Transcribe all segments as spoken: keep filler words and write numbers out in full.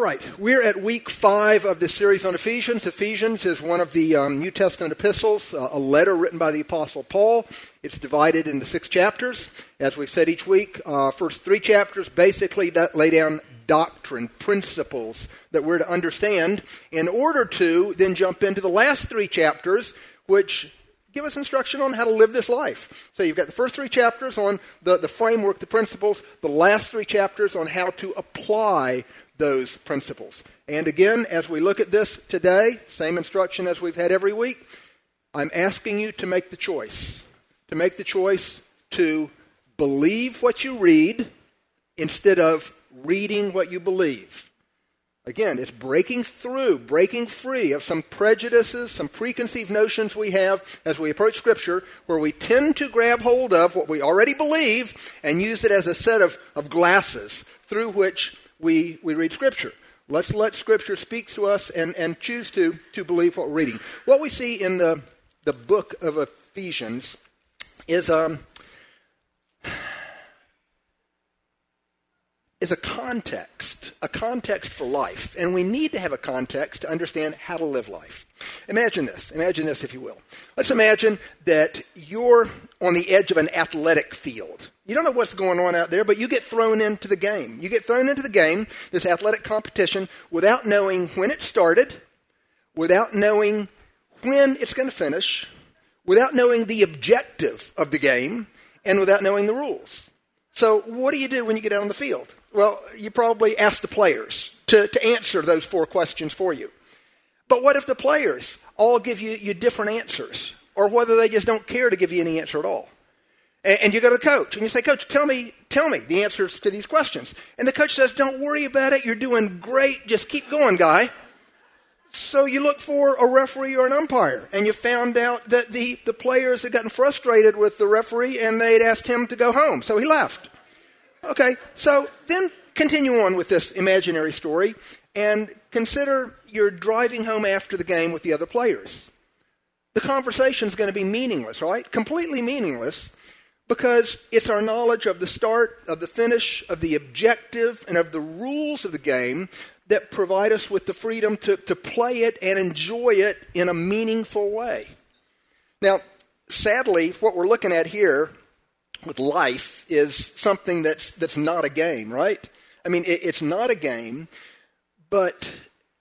right, we're at week five of this series on Ephesians. Ephesians is one of the um, New Testament epistles, uh, a letter written by the Apostle Paul. It's divided into six chapters. As we've said each week, uh, first three chapters basically that lay down doctrine, principles that we're to understand in order to then jump into the last three chapters, which give us instruction on how to live this life. So you've got the first three chapters on the, the framework, the principles, the last three chapters on how to apply those principles. And again, as we look at this today, same instruction as we've had every week, I'm asking you to make the choice. To make the choice to believe what you read instead of reading what you believe. Again, it's breaking through, breaking free of some prejudices, some preconceived notions we have as we approach Scripture, where we tend to grab hold of what we already believe and use it as a set of, of glasses through which we, we read Scripture. Let's let Scripture speak to us and, and choose to, to believe what we're reading. What we see in the, the book of Ephesians is... Um, is a context, a context for life. And we need to have a context to understand how to live life. Imagine this. Imagine this, if you will. Let's imagine that you're on the edge of an athletic field. You don't know what's going on out there, but you get thrown into the game. You get thrown into the game, this athletic competition, without knowing when it started, without knowing when it's going to finish, without knowing the objective of the game, and without knowing the rules. So what do you do when you get out on the field? Well, you probably ask the players to, to answer those four questions for you. But what if the players all give you, you different answers, or whether they just don't care to give you any answer at all? And, and you go to the coach, and you say, Coach, tell me, tell me the answers to these questions. And the coach says, don't worry about it. You're doing great. Just keep going, guy. So you look for a referee or an umpire, and you found out that the, the players had gotten frustrated with the referee, and they'd asked him to go home, so he left. Okay, so then continue on with this imaginary story and consider you're driving home after the game with the other players. The conversation's going to be meaningless, right? Completely meaningless, because it's our knowledge of the start, of the finish, of the objective, and of the rules of the game that provide us with the freedom to, to play it and enjoy it in a meaningful way. Now, sadly, what we're looking at here with life is something that's that's not a game, right? I mean, it, it's not a game, but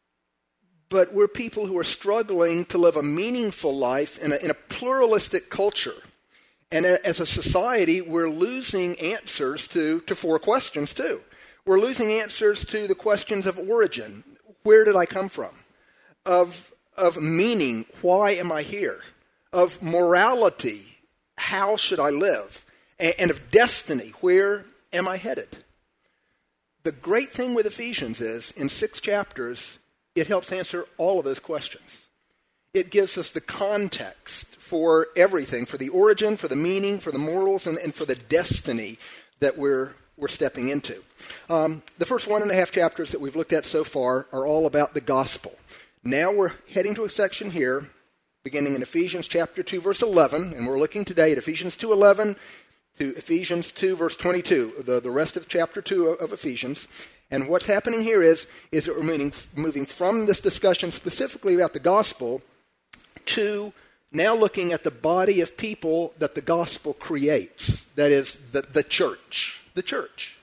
but we're people who are struggling to live a meaningful life in a, in a pluralistic culture. And a, as a society, we're losing answers to, to four questions, too. We're losing answers to the questions of origin. Where did I come from? Of, of meaning, why am I here? Of morality, how should I live? And of destiny, where am I headed? The great thing with Ephesians is, in six chapters, it helps answer all of those questions. It gives us the context for everything, for the origin, for the meaning, for the morals, and, and for the destiny that we're, we're stepping into. Um, the first one and a half chapters that we've looked at so far are all about the gospel. Now we're heading to a section here, beginning in Ephesians chapter two, verse eleven, and we're looking today at Ephesians two eleven, to Ephesians two, verse twenty-two, the, the rest of chapter two of, of Ephesians. And what's happening here is, is that we're moving, moving from this discussion specifically about the gospel to now looking at the body of people that the gospel creates. That is, the, the church. The church.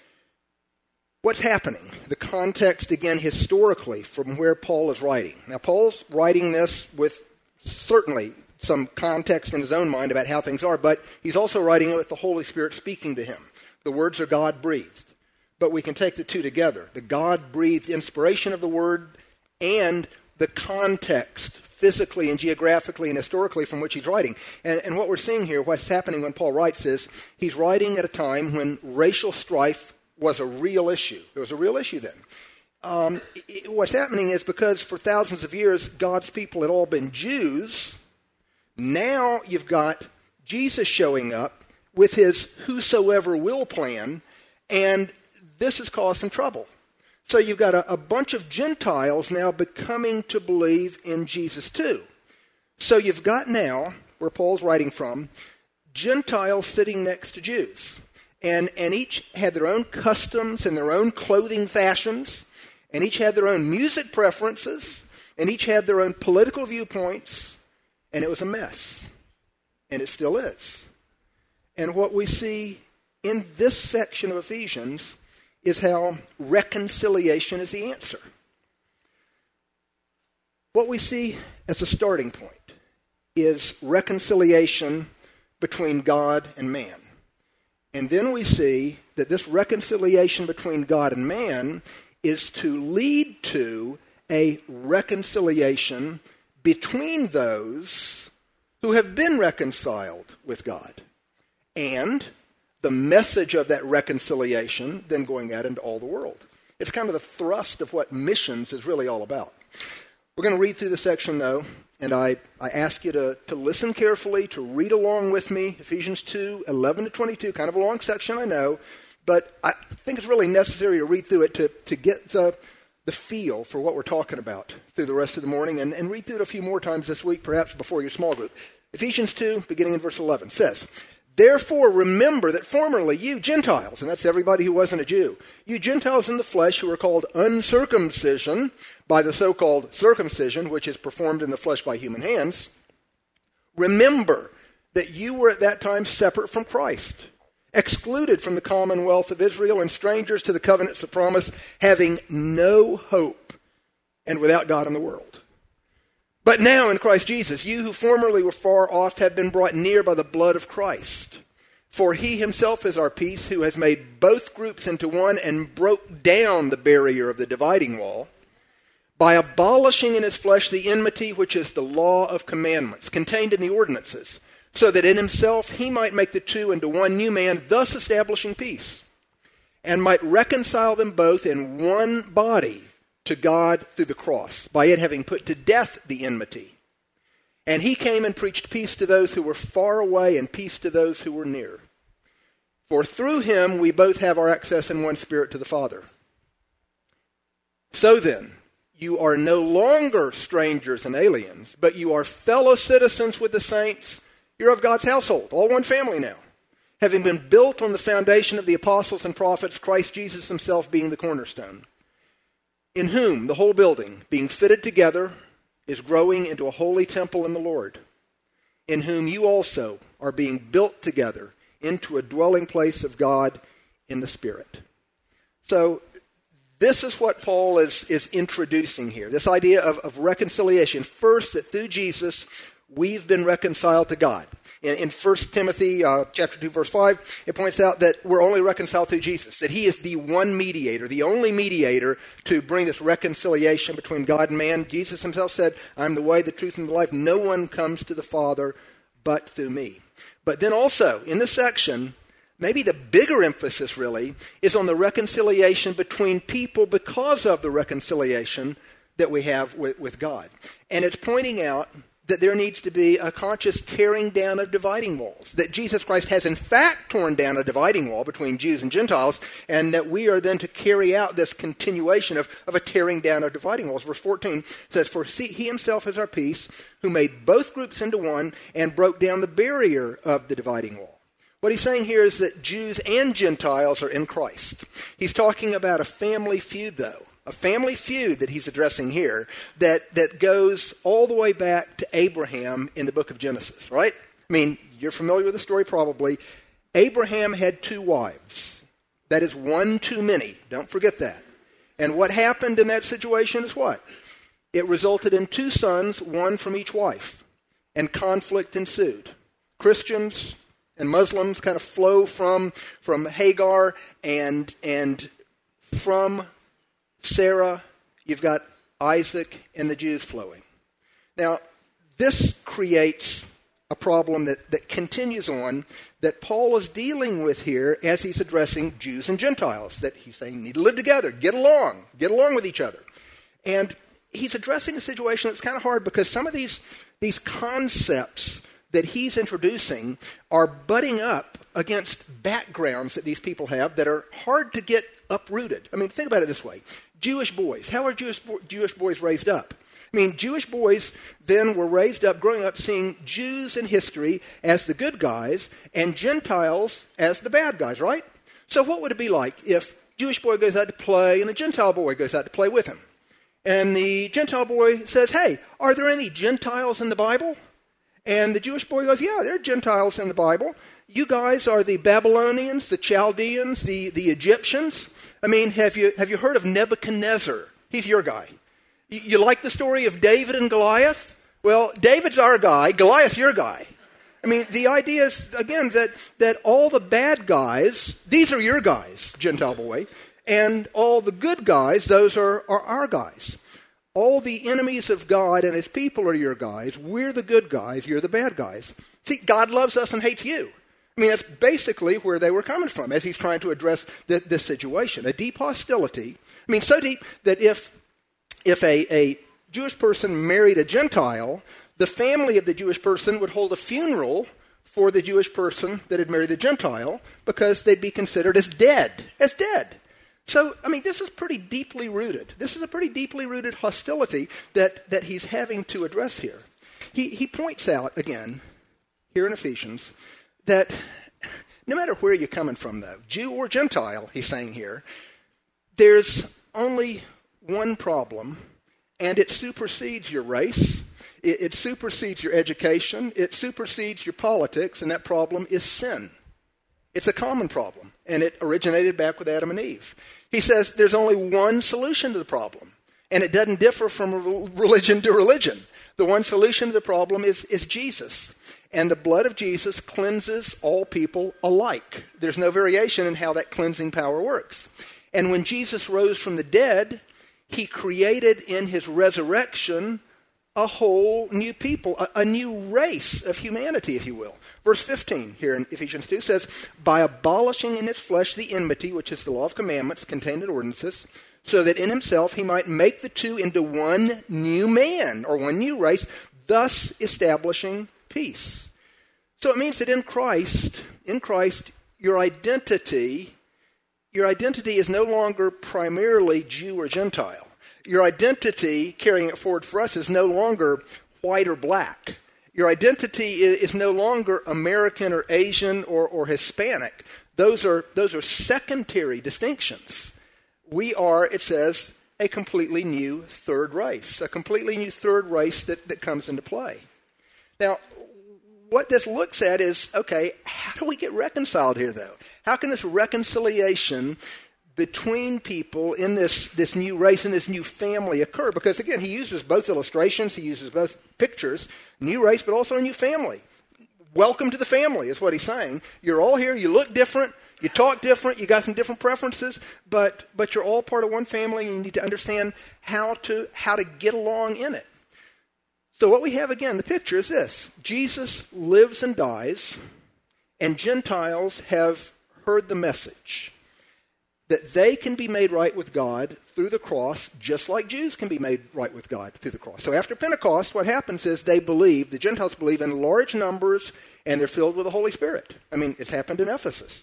What's happening? The context, again, historically, from where Paul is writing. Now, Paul's writing this with certainly some context in his own mind about how things are, but he's also writing it with the Holy Spirit speaking to him. The words are God-breathed. But we can take the two together. The God-breathed inspiration of the word and the context, physically and geographically and historically, from which he's writing. And, and what we're seeing here, what's happening when Paul writes is, he's writing at a time when racial strife was a real issue. There was a real issue then. Um, it, what's happening is because for thousands of years, God's people had all been Jews. Now you've got Jesus showing up with his whosoever will plan, and this has caused some trouble. So you've got a, a bunch of Gentiles now becoming to believe in Jesus too. So you've got now, where Paul's writing from, Gentiles sitting next to Jews. And, and each had their own customs and their own clothing fashions. and each had their own music preferences, and each had their own political viewpoints, and it was a mess. And it still is. And what we see in this section of Ephesians is how reconciliation is the answer. What we see as a starting point is reconciliation between God and man. And then we see that this reconciliation between God and man is to lead to a reconciliation between those who have been reconciled with God. And the message of that reconciliation then going out into all the world. It's kind of the thrust of what missions is really all about. We're going to read through the section, though, and I, I ask you to, to listen carefully, to read along with me. Ephesians two, eleven to twenty-two, kind of a long section, I know, but I think it's really necessary to read through it to, to get the, the feel for what we're talking about through the rest of the morning, and, and read through it a few more times this week, perhaps before your small group. Ephesians two, beginning in verse eleven, says, "Therefore remember that formerly you Gentiles," and that's everybody who wasn't a Jew, "you Gentiles in the flesh who are called uncircumcision by the so-called circumcision, which is performed in the flesh by human hands, remember that you were at that time separate from Christ, excluded from the commonwealth of Israel and strangers to the covenants of promise, having no hope and without God in the world. But now in Christ Jesus, you who formerly were far off have been brought near by the blood of Christ. For he himself is our peace, who has made both groups into one and broke down the barrier of the dividing wall, by abolishing in his flesh the enmity which is the law of commandments contained in the ordinances, so that in himself he might make the two into one new man, thus establishing peace, and might reconcile them both in one body to God through the cross, by it having put to death the enmity. And he came and preached peace to those who were far away and peace to those who were near. For through him we both have our access in one spirit to the Father. So then, you are no longer strangers and aliens, but you are fellow citizens with the saints. You're of God's household, all one family now, having been built on the foundation of the apostles and prophets, Christ Jesus himself being the cornerstone, in whom the whole building, being fitted together, is growing into a holy temple in the Lord, in whom you also are being built together into a dwelling place of God in the Spirit." So this is what Paul is, is introducing here, this idea of, of reconciliation. First, that through Jesus, we've been reconciled to God. In, in First Timothy uh, chapter two, verse five, it points out that we're only reconciled through Jesus, that he is the one mediator, the only mediator to bring this reconciliation between God and man. Jesus himself said, "I'm the way, the truth, and the life. No one comes to the Father but through me." But then also, in this section, maybe the bigger emphasis really is on the reconciliation between people because of the reconciliation that we have with, with God. And it's pointing out that there needs to be a conscious tearing down of dividing walls, that Jesus Christ has in fact torn down a dividing wall between Jews and Gentiles, and that we are then to carry out this continuation of, of a tearing down of dividing walls. Verse fourteen says, "For see, he himself is our peace, who made both groups into one and broke down the barrier of the dividing wall." What he's saying here is that Jews and Gentiles are in Christ. He's talking about a family feud, though. A family feud that he's addressing here that, that goes all the way back to Abraham in the book of Genesis, right? I mean, you're familiar with the story probably. Abraham had two wives. That is one too many. Don't forget that. And what happened in that situation is what? It resulted in two sons, one from each wife, and conflict ensued. Christians and Muslims kind of flow from, from Hagar and, and from Sarah, you've got Isaac and the Jews flowing. Now, this creates a problem that, that continues on that Paul is dealing with here as he's addressing Jews and Gentiles, that he's saying need to live together, get along, get along with each other. And he's addressing a situation that's kind of hard because some of these, these concepts that he's introducing are butting up against backgrounds that these people have that are hard to get uprooted. I mean, think about it this way. Jewish boys. How are Jewish, Jewish boys raised up? I mean, Jewish boys then were raised up, growing up, seeing Jews in history as the good guys and Gentiles as the bad guys, right? So what would it be like if Jewish boy goes out to play, and a Gentile boy goes out to play with him. And the Gentile boy says, hey, are there any Gentiles in the Bible? And the Jewish boy goes, yeah, there are Gentiles in the Bible. You guys are the Babylonians, the Chaldeans, the, the Egyptians. I mean, have you have you heard of Nebuchadnezzar? He's your guy. You, you like the story of David and Goliath? Well, David's our guy, Goliath's your guy. I mean, the idea is, again, that, that all the bad guys, these are your guys, Gentile boy, and all the good guys, those are, are our guys. All the enemies of God and his people are your guys. We're the good guys. You're the bad guys. See, God loves us and hates you. I mean, that's basically where they were coming from as he's trying to address the, this situation. A deep hostility. I mean, so deep that if, if a, a Jewish person married a Gentile, the family of the Jewish person would hold a funeral for the Jewish person that had married the Gentile because they'd be considered as dead, as dead. So, I mean, this is pretty deeply rooted. This is a pretty deeply rooted hostility that, that he's having to address here. He, he points out, again, here in Ephesians, that no matter where you're coming from, though, Jew or Gentile, he's saying here, there's only one problem, and it supersedes your race, it, it supersedes your education, it supersedes your politics, and that problem is sin. It's a common problem, and it originated back with Adam and Eve. He says there's only one solution to the problem, and it doesn't differ from religion to religion. The one solution to the problem is, is Jesus, and the blood of Jesus cleanses all people alike. There's no variation in how that cleansing power works. And when Jesus rose from the dead, he created in his resurrection a whole new people, a, a new race of humanity, if you will. Verse fifteen here in Ephesians two says, by abolishing in his flesh the enmity, which is the law of commandments contained in ordinances, so that in himself he might make the two into one new man, or one new race, thus establishing peace. So it means that in Christ, in Christ, your identity, your identity is no longer primarily Jew or Gentile. Your identity, carrying it forward for us, is no longer white or black. Your identity is no longer American or Asian or, or Hispanic. Those are, those are secondary distinctions. We are, it says, a completely new third race, a completely new third race that, that comes into play. Now, what this looks at is, okay, how do we get reconciled here, though? How can this reconciliation between people in this, this new race and this new family occur? Because, again, he uses both illustrations, he uses both pictures, new race, but also a new family. Welcome to the family is what he's saying. You're all here, you look different, you talk different, you got some different preferences, but but you're all part of one family, and you need to understand how to how to get along in it. So what we have, again, the picture is this. Jesus lives and dies, and Gentiles have heard the message that they can be made right with God through the cross, just like Jews can be made right with God through the cross. So after Pentecost, what happens is they believe, the Gentiles believe in large numbers, and they're filled with the Holy Spirit. I mean, it's happened in Ephesus.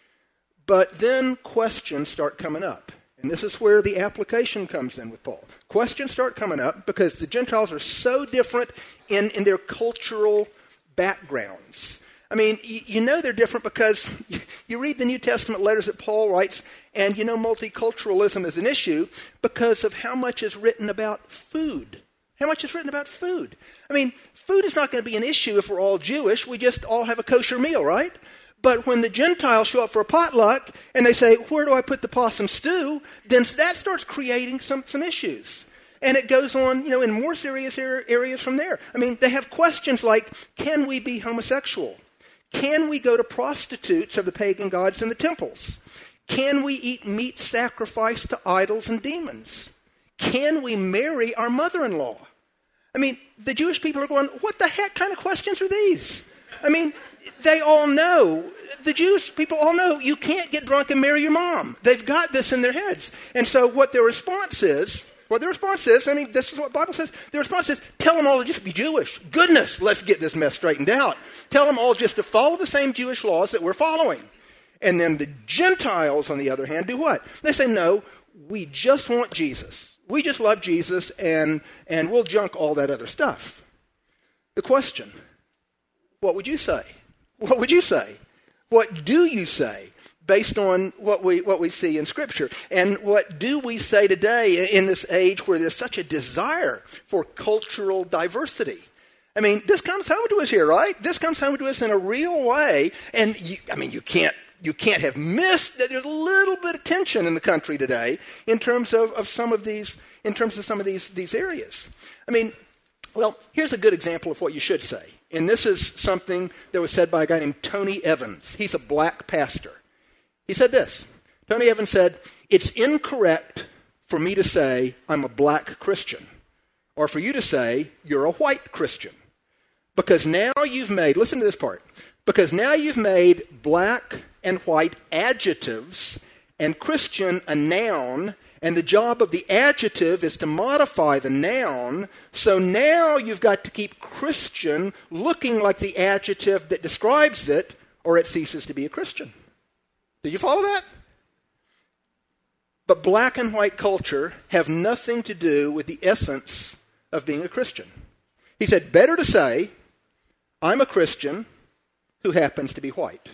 But then questions start coming up. And this is where the application comes in with Paul. Questions start coming up because the Gentiles are so different in, in their cultural backgrounds. I mean, you, you know they're different because you, you read the New Testament letters that Paul writes, and you know multiculturalism is an issue because of how much is written about food. How much is written about food? I mean, food is not going to be an issue if we're all Jewish. We just all have a kosher meal, right? But when the Gentiles show up for a potluck and they say, where do I put the possum stew? Then that starts creating some, some issues. And it goes on, you know, in more serious areas from there. I mean, they have questions like, can we be homosexual? Can we go to prostitutes of the pagan gods in the temples? Can we eat meat sacrificed to idols and demons? Can we marry our mother-in-law? I mean, the Jewish people are going, what the heck kind of questions are these? I mean, they all know, the Jewish people all know you can't get drunk and marry your mom. They've got this in their heads. And so what their response is, what their response is, I mean, this is what the Bible says, their response is, tell them all to just be Jewish. Goodness, let's get this mess straightened out. Tell them all just to follow the same Jewish laws that we're following. And then the Gentiles, on the other hand, do what? They say, no, we just want Jesus. We just love Jesus, and, and we'll junk all that other stuff. The question, what would you say? What would you say? What do you say based on what we what we see in Scripture. And what do we say today in this age where there's such a desire for cultural diversity? I mean, this comes home to us here, right? This comes home to us in a real way. And, you, I mean, you can't you can't have missed that there's a little bit of tension in the country today in terms of, of some of these in terms of some of these these areas. I mean, well, here's a good example of what you should say. And this is something that was said by a guy named Tony Evans. He's a black pastor. He said this. Tony Evans said, "It's incorrect for me to say I'm a black Christian, or for you to say you're a white Christian. Because now you've made," listen to this part, "because now you've made black and white adjectives and Christian a noun, and the job of the adjective is to modify the noun, so now you've got to keep Christian looking like the adjective that describes it, or it ceases to be a Christian." Do you follow that? But black and white culture have nothing to do with the essence of being a Christian. He said, better to say, I'm a Christian who happens to be white.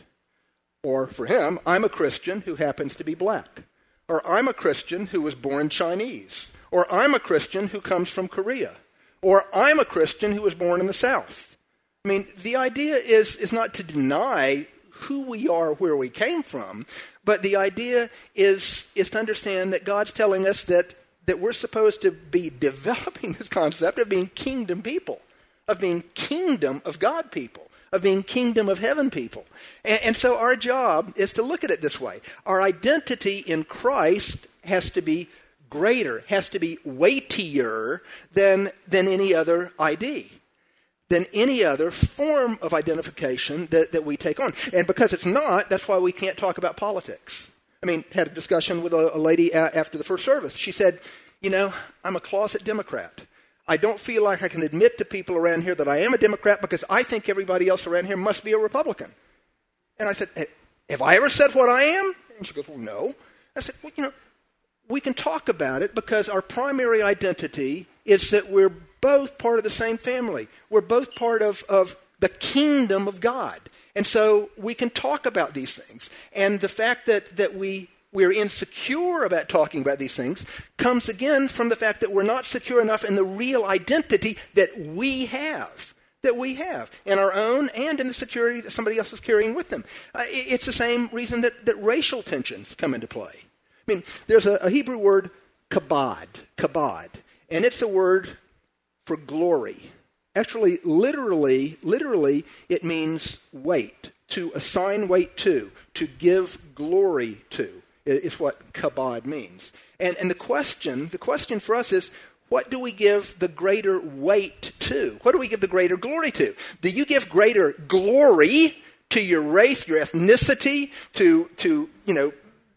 Or for him, I'm a Christian who happens to be black. Or I'm a Christian who was born Chinese. Or I'm a Christian who comes from Korea. Or I'm a Christian who was born in the South. I mean, the idea is, is not to deny who we are, where we came from, but the idea is, is to understand that God's telling us that, that we're supposed to be developing this concept of being kingdom people, of being kingdom of God people, of being kingdom of heaven people. And, and so our job is to look at it this way. Our identity in Christ has to be greater, has to be weightier than, than any other I D, than any other form of identification that, that we take on. And because it's not, that's why we can't talk about politics. I mean, had a discussion with a, a lady a, after the first service. She said, you know, I'm a closet Democrat. I don't feel like I can admit to people around here that I am a Democrat because I think everybody else around here must be a Republican. And I said, have I ever said what I am? And she goes, well, no. I said, well, you know, we can talk about it because our primary identity is that we're both part of the same family. We're both part of, of the kingdom of God. And so we can talk about these things. And the fact that, that we, we're insecure about talking about these things comes again from the fact that we're not secure enough in the real identity that we have, that we have in our own and in the security that somebody else is carrying with them. Uh, it, it's the same reason that, that racial tensions come into play. I mean, there's a, a Hebrew word, kabod, kabod, and it's a word for glory. Actually, literally, literally, it means weight, to assign weight to, to give glory to, is what kabod means. And, and the question, the question for us is, what do we give the greater weight to? What do we give the greater glory to? Do you give greater glory to your race, your ethnicity, to, to you know,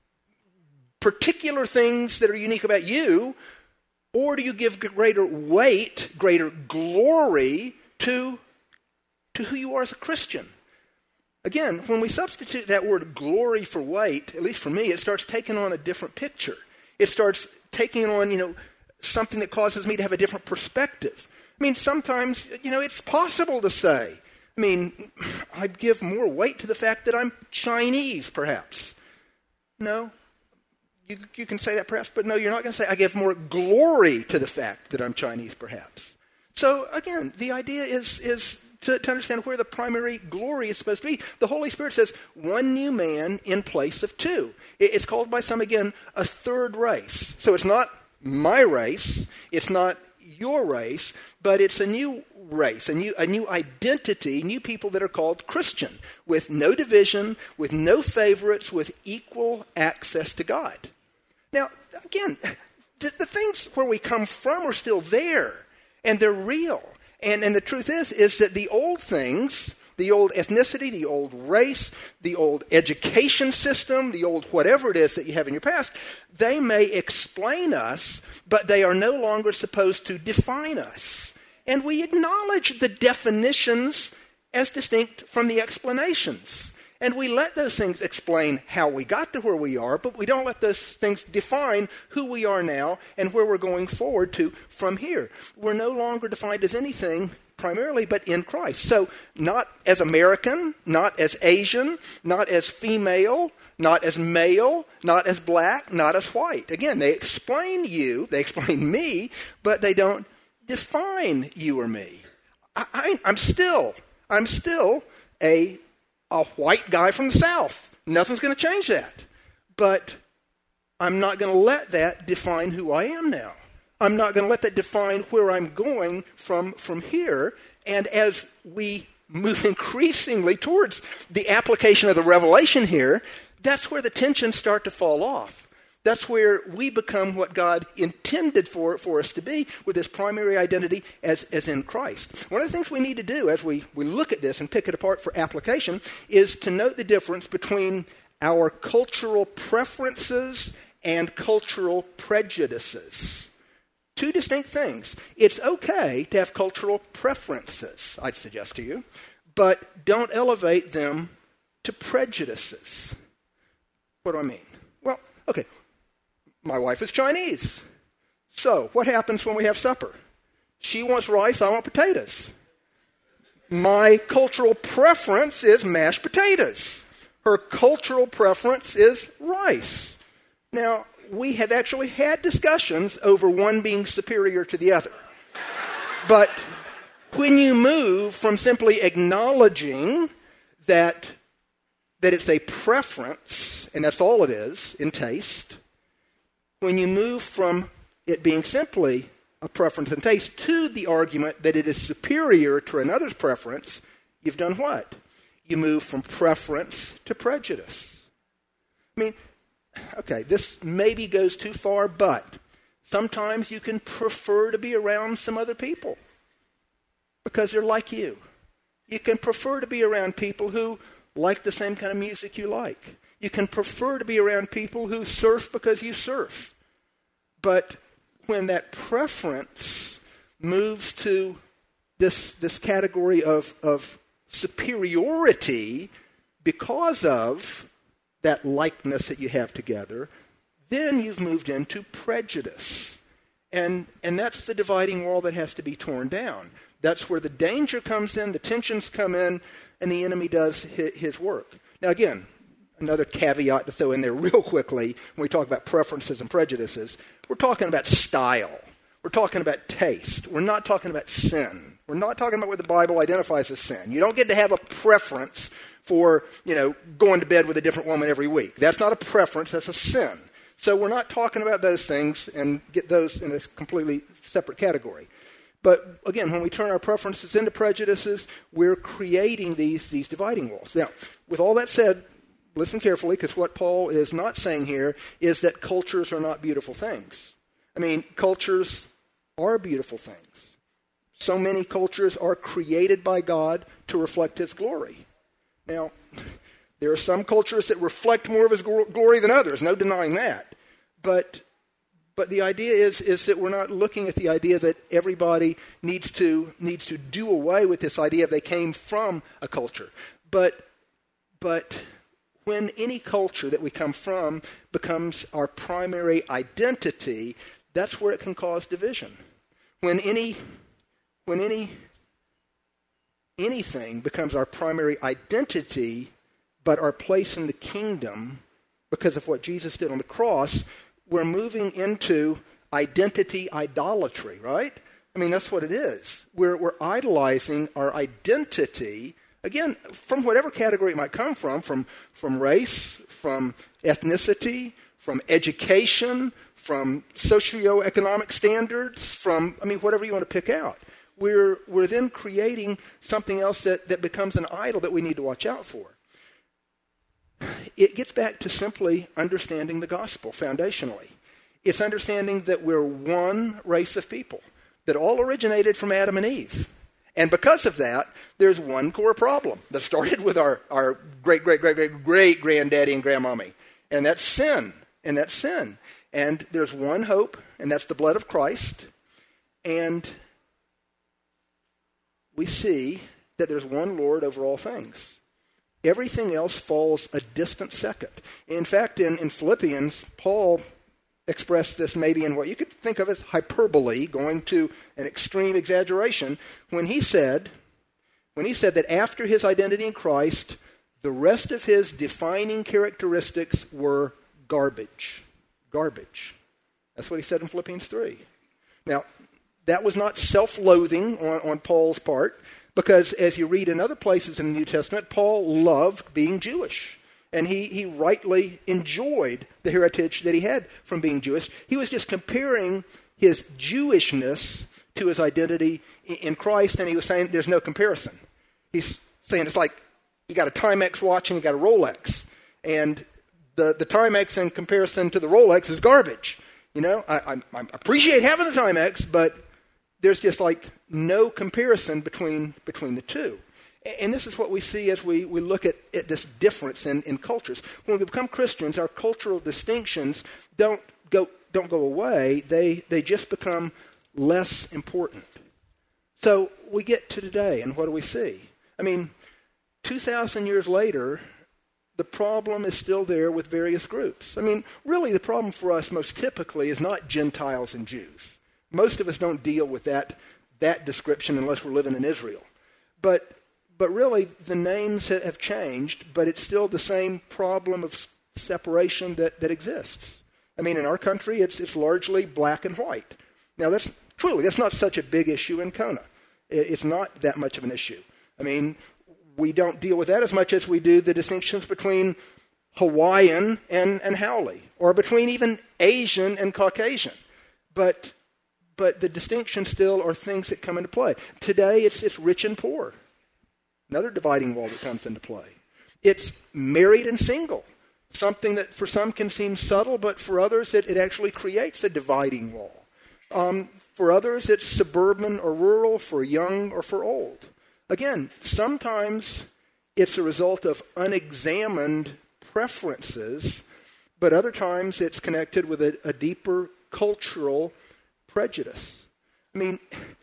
particular things that are unique about you, or do you give greater weight, greater glory to, to who you are as a Christian? Again, when we substitute that word glory for weight, at least for me, it starts taking on a different picture. It starts taking on, you know, something that causes me to have a different perspective. I mean, sometimes, you know, it's possible to say, I mean, I'd give more weight to the fact that I'm Chinese, perhaps. No. You, you can say that perhaps, but no, you're not going to say, I give more glory to the fact that I'm Chinese, perhaps. So again, the idea is, is to, to understand where the primary glory is supposed to be. The Holy Spirit says, one new man in place of two. It, it's called by some, again, a third race. So it's not my race, it's not your race, but it's a new race, a new, a new identity, new people that are called Christian, with no division, with no favorites, with equal access to God. Now, again, the, the things where we come from are still there, and they're real. And, and the truth is, is that the old things, the old ethnicity, the old race, the old education system, the old whatever it is that you have in your past, they may explain us, but they are no longer supposed to define us. And we acknowledge the definitions as distinct from the explanations. And we let those things explain how we got to where we are, but we don't let those things define who we are now and where we're going forward to from here. We're no longer defined as anything primarily but in Christ. So not as American, not as Asian, not as female, not as male, not as black, not as white. Again, they explain you, they explain me, but they don't define you or me. I, I, I'm still, I'm still a a white guy from the South. Nothing's going to change that. But I'm not going to let that define who I am now. I'm not going to let that define where I'm going from, from here. And as we move increasingly towards the application of the revelation here, that's where the tensions start to fall off. That's where we become what God intended for, for us to be, with this primary identity as, as in Christ. One of the things we need to do as we, we look at this and pick it apart for application is to note the difference between our cultural preferences and cultural prejudices. Two distinct things. It's okay to have cultural preferences, I'd suggest to you, but don't elevate them to prejudices. What do I mean? Well, okay. My wife is Chinese. So, what happens when we have supper? She wants rice, I want potatoes. My cultural preference is mashed potatoes. Her cultural preference is rice. Now, we have actually had discussions over one being superior to the other. But when you move from simply acknowledging that, that it's a preference, and that's all it is in taste, when you move from it being simply a preference and taste to the argument that it is superior to another's preference, you've done what? You move from preference to prejudice. I mean, okay, this maybe goes too far, but sometimes you can prefer to be around some other people because they're like you. You can prefer to be around people who like the same kind of music you like. You can prefer to be around people who surf because you surf. But when that preference moves to this, this category of, of superiority because of that likeness that you have together, then you've moved into prejudice. And, and that's the dividing wall that has to be torn down. That's where the danger comes in, the tensions come in, and the enemy does his, his work. Now again, another caveat to throw in there real quickly when we talk about preferences and prejudices, we're talking about style. We're talking about taste. We're not talking about sin. We're not talking about what the Bible identifies as sin. You don't get to have a preference for, you know, going to bed with a different woman every week. That's not a preference, that's a sin. So we're not talking about those things and get those in a completely separate category. But again, when we turn our preferences into prejudices, we're creating these, these dividing walls. Now, with all that said, listen carefully, because what Paul is not saying here is that cultures are not beautiful things. I mean, cultures are beautiful things. So many cultures are created by God to reflect His glory. Now, there are some cultures that reflect more of His glory than others, no denying that. But but the idea is, is that we're not looking at the idea that everybody needs to needs to do away with this idea of they came from a culture. But but when any culture that we come from becomes our primary identity, that's where it can cause division. When any when any anything becomes our primary identity, but our place in the kingdom because of what Jesus did on the cross, we're moving into identity idolatry, right? I mean, that's what it is. We're, we're idolizing our identity, again, from whatever category it might come from, from, from race, from ethnicity, from education, from socioeconomic standards, from, I mean, whatever you want to pick out. We're, we're then creating something else that, that becomes an idol that we need to watch out for. It gets back to simply understanding the gospel foundationally. It's understanding that we're one race of people that all originated from Adam and Eve. And because of that, there's one core problem that started with our, our great, great, great, great, great granddaddy and grandmommy. And that's sin. And that's sin. And there's one hope, and that's the blood of Christ. And we see that there's one Lord over all things. everything else falls a distant second. In fact, in, in Philippians, Paul expressed this maybe in what you could think of as hyperbole, going to an extreme exaggeration, when he said, when he said that after his identity in Christ, the rest of his defining characteristics were garbage. Garbage. That's what he said in Philippians three. Now, that was not self-loathing on, on Paul's part, because as you read in other places in the New Testament, Paul loved being Jewish. And he, he rightly enjoyed the heritage that he had from being Jewish. He was just comparing his Jewishness to his identity in Christ, and he was saying there's no comparison. He's saying it's like you got a Timex watch and you got a Rolex. And the, the Timex in comparison to the Rolex is garbage. You know, I, I, I appreciate having the Timex, but there's just like no comparison between between the two. And this is what we see as we, we look at, at this difference in, in cultures. When we become Christians, our cultural distinctions don't go don't go away. They they just become less important. So we get to today, and what do we see? I mean, two thousand years later, the problem is still there with various groups. I mean, really the problem for us most typically is not Gentiles and Jews. Most of us don't deal with that, that description unless we're living in Israel. But but really the names have changed, but it's still the same problem of separation that, that exists. I mean, in our country, it's it's largely black and white. Now, that's truly, that's not such a big issue in Kona. It's not that much of an issue. I mean, we don't deal with that as much as we do the distinctions between Hawaiian and, and Haole, or between even Asian and Caucasian. But but the distinctions still are things that come into play. Today, it's it's rich and poor. Another dividing wall that comes into play. It's married and single. Something that for some can seem subtle, but for others it, it actually creates a dividing wall. Um, for others, it's suburban or rural, for young or for old. Again, sometimes it's a result of unexamined preferences, but other times it's connected with a, a deeper cultural prejudice. I mean,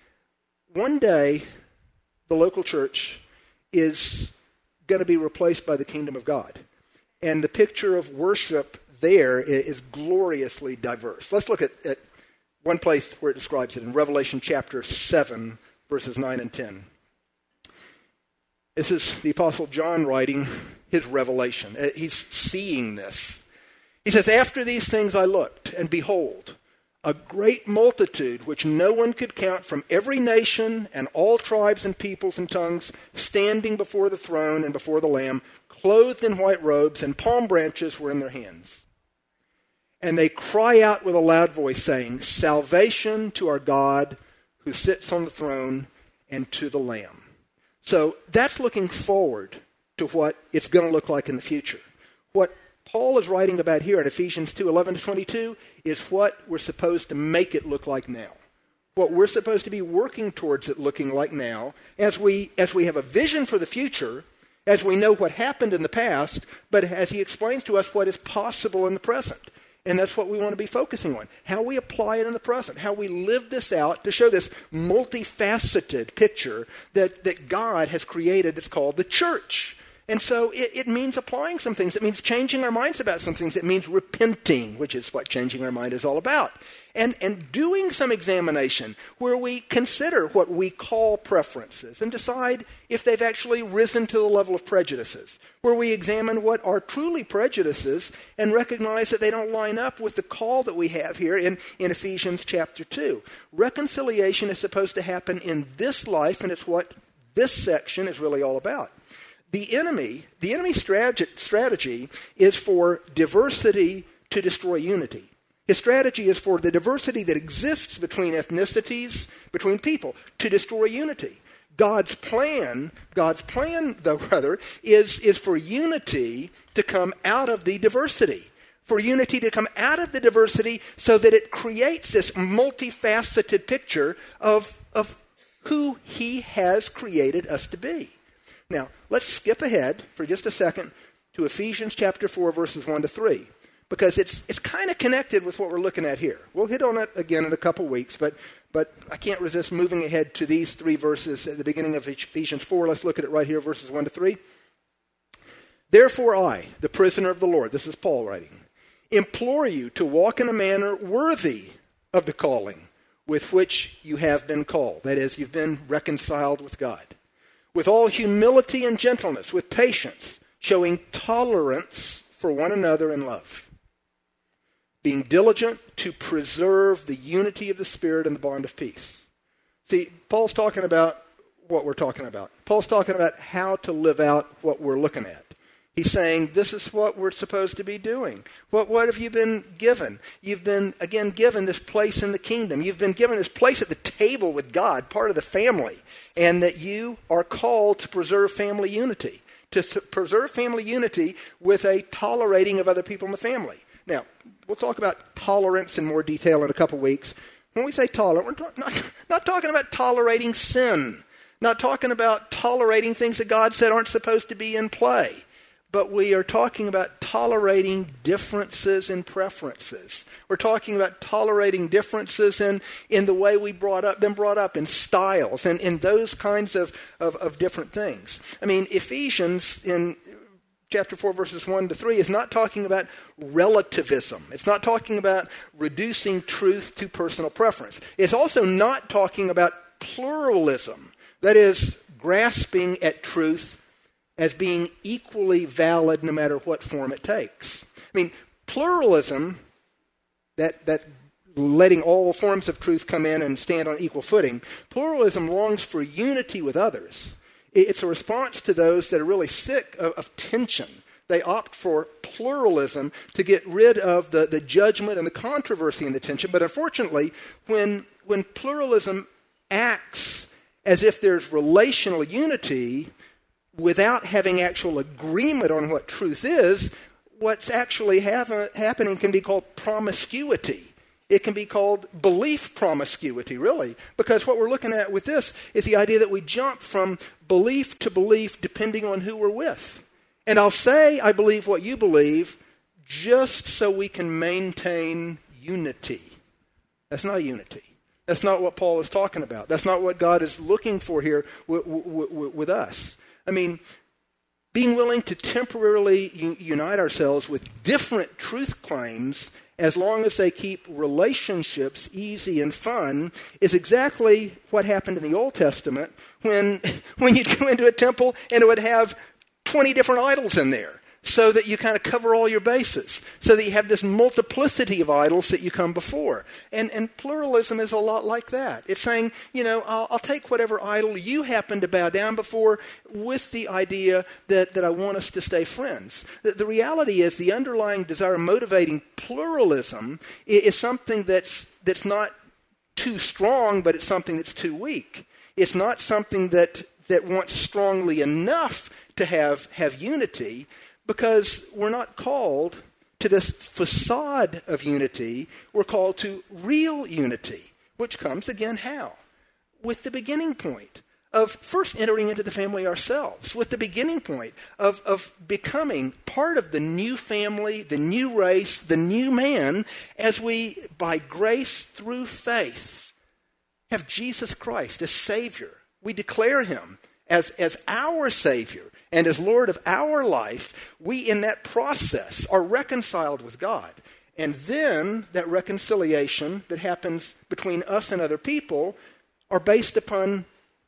one day the local church is going to be replaced by the kingdom of God. And the picture of worship there is gloriously diverse. Let's look at, at one place where it describes it in Revelation chapter seven, verses nine and ten. This is the Apostle John writing his revelation. He's seeing this. He says, "After these things I looked, and behold, a great multitude which no one could count from every nation and all tribes and peoples and tongues standing before the throne and before the Lamb, clothed in white robes, and palm branches were in their hands. And they cry out with a loud voice, saying, 'Salvation to our God who sits on the throne and to the Lamb.'" So that's looking forward to what it's going to look like in the future. What Paul is writing about here in Ephesians two, eleven to twenty-two is what we're supposed to make it look like now. What we're supposed to be working towards it looking like now as we as we have a vision for the future, as we know what happened in the past, but as he explains to us what is possible in the present. And that's what we want to be focusing on, how we apply it in the present, how we live this out to show this multifaceted picture that, that God has created that's called the church. And so it, it means applying some things. It means changing our minds about some things. It means repenting, which is what changing our mind is all about. And, and doing some examination where we consider what we call preferences and decide if they've actually risen to the level of prejudices. Where we examine what are truly prejudices and recognize that they don't line up with the call that we have here in, in Ephesians chapter two. Reconciliation is supposed to happen in this life, and it's what this section is really all about. The enemy, the enemy's strategy, strategy is for diversity to destroy unity. His strategy is for the diversity that exists between ethnicities, between people, to destroy unity. God's plan, God's plan, though, rather, is, is for unity to come out of the diversity. For unity to come out of the diversity so that it creates this multifaceted picture of, of who he has created us to be. Now, let's skip ahead for just a second to Ephesians chapter four, verses one to three, because it's it's kind of connected with what we're looking at here. We'll hit on it again in a couple weeks, but but I can't resist moving ahead to these three verses at the beginning of Ephesians four. Let's look at it right here, verses one to three. Therefore I, the prisoner of the Lord, this is Paul writing, implore you to walk in a manner worthy of the calling with which you have been called. That is, you've been reconciled with God. With all humility and gentleness, with patience, showing tolerance for one another in love. Being diligent to preserve the unity of the Spirit and the bond of peace. See, Paul's talking about what we're talking about. Paul's talking about how to live out what we're looking at. He's saying, this is what we're supposed to be doing. What, what have you been given? You've been, again, given this place in the kingdom. You've been given this place at the table with God, part of the family, and that you are called to preserve family unity, to s- preserve family unity with a tolerating of other people in the family. Now, we'll talk about tolerance in more detail in a couple weeks. When we say tolerant, we're ta- not, not talking about tolerating sin, not talking about tolerating things that God said aren't supposed to be in play. But we are talking about tolerating differences in preferences. We're talking about tolerating differences in, in the way we brought up, been brought up, in styles, and in those kinds of, of, of different things. I mean, Ephesians in chapter four, verses one to three is not talking about relativism. It's not talking about reducing truth to personal preference. It's also not talking about pluralism. That is, grasping at truth as being equally valid no matter what form it takes. I mean, pluralism, that, that letting all forms of truth come in and stand on equal footing, pluralism longs for unity with others. It's a response to those that are really sick of, of tension. They opt for pluralism to get rid of the, the judgment and the controversy and the tension. But unfortunately, when, when pluralism acts as if there's relational unity, without having actual agreement on what truth is, what's actually have, happening can be called promiscuity. It can be called belief promiscuity, really, because what we're looking at with this is the idea that we jump from belief to belief depending on who we're with. And I'll say I believe what you believe just so we can maintain unity. That's not unity. That's not what Paul is talking about. That's not what God is looking for here with, with, with us. I mean, being willing to temporarily u- unite ourselves with different truth claims as long as they keep relationships easy and fun is exactly what happened in the Old Testament when, when you'd go into a temple and it would have twenty different idols in there so that you kind of cover all your bases, so that you have this multiplicity of idols that you come before. And, and pluralism is a lot like that. It's saying, you know, I'll, I'll take whatever idol you happen to bow down before with the idea that, that I want us to stay friends. The, the reality is the underlying desire motivating pluralism is, is something that's, that's not too strong, but it's something that's too weak. It's not something that, that wants strongly enough to have, have unity, because we're not called to this facade of unity. We're called to real unity, which comes, again, how? With the beginning point of first entering into the family ourselves, with the beginning point of, of becoming part of the new family, the new race, the new man, as we, by grace through faith, have Jesus Christ as Savior. We declare him as, as our Savior. And as Lord of our life, we in that process are reconciled with God. And then that reconciliation that happens between us and other people are based upon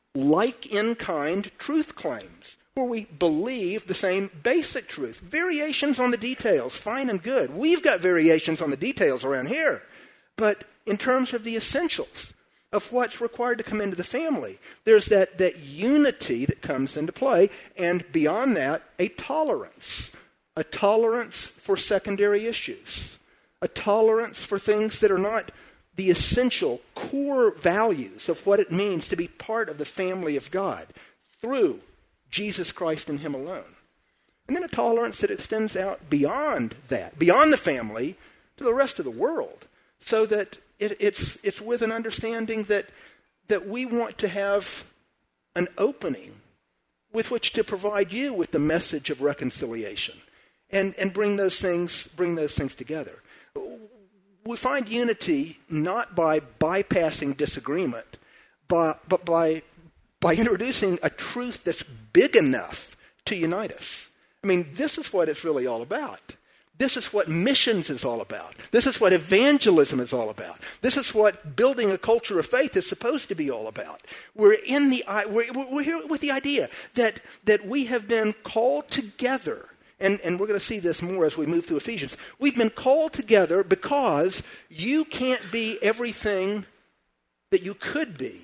like-in-kind truth claims, where we believe the same basic truth. Variations on the details, fine and good. We've got variations on the details around here. But in terms of the essentials of what's required to come into the family, there's that, that unity that comes into play, and beyond that, a tolerance. A tolerance for secondary issues. A tolerance for things that are not the essential core values of what it means to be part of the family of God through Jesus Christ and him alone. And then a tolerance that extends out beyond that, beyond the family, to the rest of the world, so that It, it's it's with an understanding that that we want to have an opening with which to provide you with the message of reconciliation, and and bring those things bring those things together. We find unity not by bypassing disagreement, but but by by introducing a truth that's big enough to unite us. I mean, this is what it's really all about. This is what missions is all about. This is what evangelism is all about. This is what building a culture of faith is supposed to be all about. We're in the we're, we're here with the idea that that we have been called together, and, and we're going to see this more as we move through Ephesians. We've been called together because you can't be everything that you could be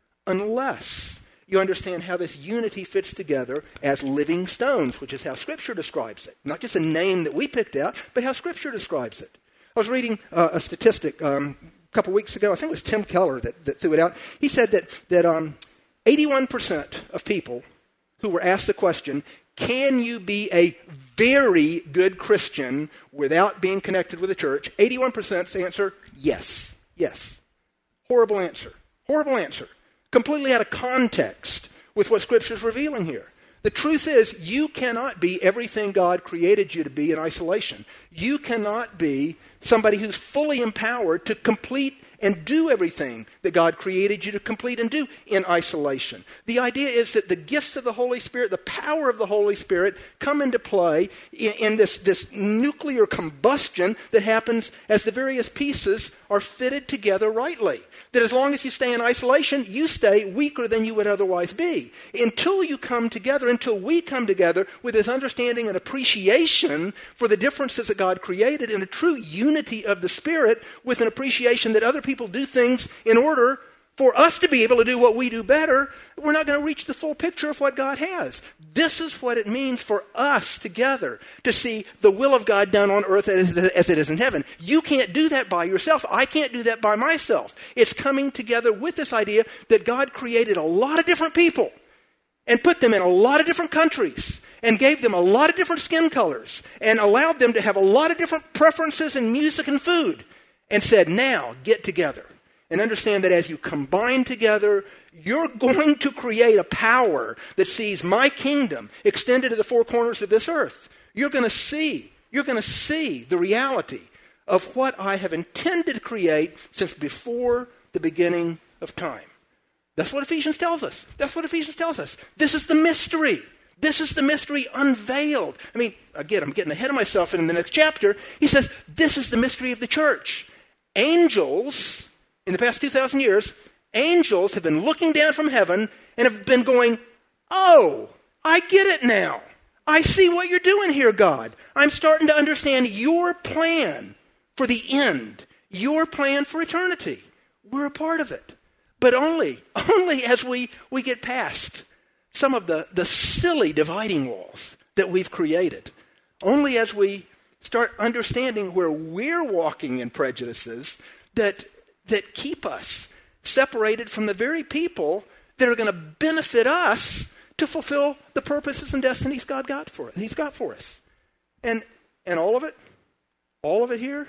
unless you understand how this unity fits together as living stones, which is how Scripture describes it. Not just a name that we picked out, but how Scripture describes it. I was reading uh, a statistic um, a couple weeks ago. I think it was Tim Keller that, that threw it out. He said that, that um, eighty-one percent of people who were asked the question, can you be a very good Christian without being connected with the church? eighty-one percent answer, yes, yes. Horrible answer. Horrible answer. Completely out of context with what Scripture is revealing here. The truth is, you cannot be everything God created you to be in isolation. You cannot be somebody who's fully empowered to complete and do everything that God created you to complete and do in isolation. The idea is that the gifts of the Holy Spirit, the power of the Holy Spirit, come into play in, in this, this nuclear combustion that happens as the various pieces are fitted together rightly. That as long as you stay in isolation, you stay weaker than you would otherwise be. Until you come together, until we come together with this understanding and appreciation for the differences that God created in a true unity of the Spirit, with an appreciation that other people People do things in order for us to be able to do what we do better, we're not going to reach the full picture of what God has. This is what it means for us together to see the will of God done on earth as, as it is in heaven. You can't do that by yourself. I can't do that by myself. It's coming together with this idea that God created a lot of different people and put them in a lot of different countries and gave them a lot of different skin colors and allowed them to have a lot of different preferences in music and food. And said, now get together and understand that as you combine together, you're going to create a power that sees my kingdom extended to the four corners of this earth. You're going to see, you're going to see the reality of what I have intended to create since before the beginning of time. That's what Ephesians tells us. That's what Ephesians tells us. This is the mystery. This is the mystery unveiled. I mean, again, I'm getting ahead of myself, and in the next chapter, he says, this is the mystery of the church. Angels, in the past two thousand years, angels have been looking down from heaven and have been going, oh, I get it now. I see what you're doing here, God. I'm starting to understand your plan for the end, your plan for eternity. We're a part of it. But only, only as we, we get past some of the, the silly dividing walls that we've created. Only as we start understanding where we're walking in prejudices that that keep us separated from the very people that are going to benefit us to fulfill the purposes and destinies God got for us. He's got for us. And and all of it, all of it here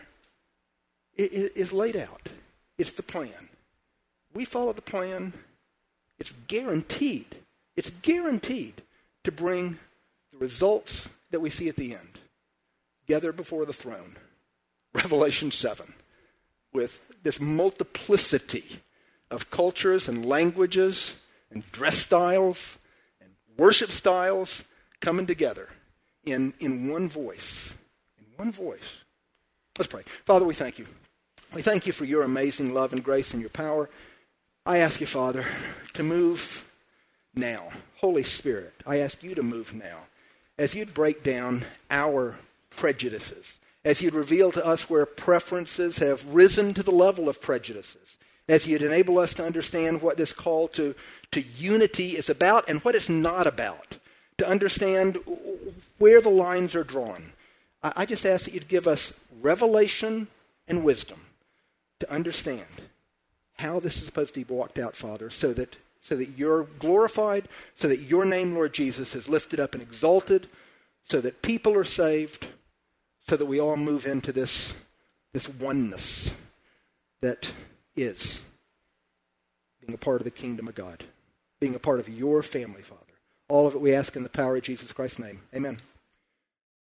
is, is laid out. It's the plan. We follow the plan. It's guaranteed. It's guaranteed to bring the results that we see at the end. Together before the throne. Revelation seven. With this multiplicity of cultures and languages and dress styles and worship styles coming together in, in one voice. In one voice. Let's pray. Father, we thank you. We thank you for your amazing love and grace and your power. I ask you, Father, to move now. Holy Spirit, I ask you to move now. As you'd break down our prejudices, as you'd reveal to us where preferences have risen to the level of prejudices, as you'd enable us to understand what this call to, to unity is about and what it's not about, to understand where the lines are drawn. I, I just ask that you'd give us revelation and wisdom to understand how this is supposed to be walked out, Father, so that, so that you're glorified, so that your name, Lord Jesus, is lifted up and exalted, so that people are saved, so that we all move into this, this oneness that is being a part of the kingdom of God, being a part of your family, Father. All of it we ask in the power of Jesus Christ's name. Amen.